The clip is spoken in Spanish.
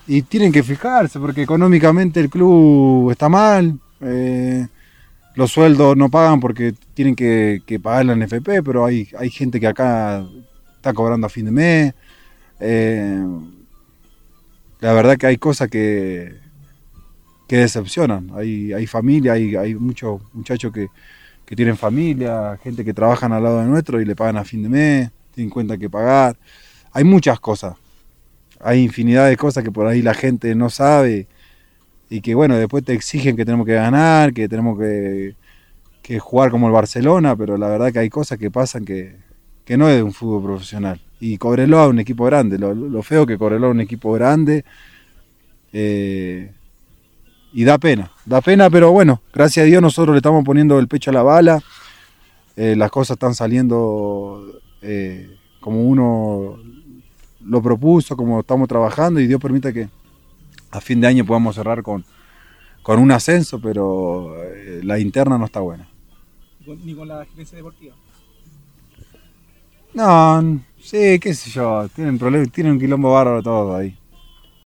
Y tienen que fijarse porque económicamente el club está mal. Los sueldos no pagan porque tienen que pagar la NFP, pero hay gente que acá está cobrando a fin de mes. Eh, la verdad que hay cosas que decepcionan. Hay familia, hay muchos muchachos que tienen familia, gente que trabajan al lado de nuestro y le pagan a fin de mes, tienen cuenta que pagar. Hay muchas cosas, hay infinidad de cosas que por ahí la gente no sabe y que bueno, después te exigen que tenemos que ganar, que tenemos que jugar como el Barcelona, pero la verdad que hay cosas que pasan que no es de un fútbol profesional. Y Cobreloa es un equipo grande, lo feo que Cobreloa es un equipo grande, eh, y da pena, pero bueno, gracias a Dios nosotros le estamos poniendo el pecho a la bala, las cosas están saliendo como uno lo propuso, como estamos trabajando y Dios permita que a fin de año podamos cerrar con un ascenso, pero la interna no está buena. Ni con la gerencia deportiva. No, sí, qué sé yo, tienen problemas, tienen un quilombo bárbaro todos ahí.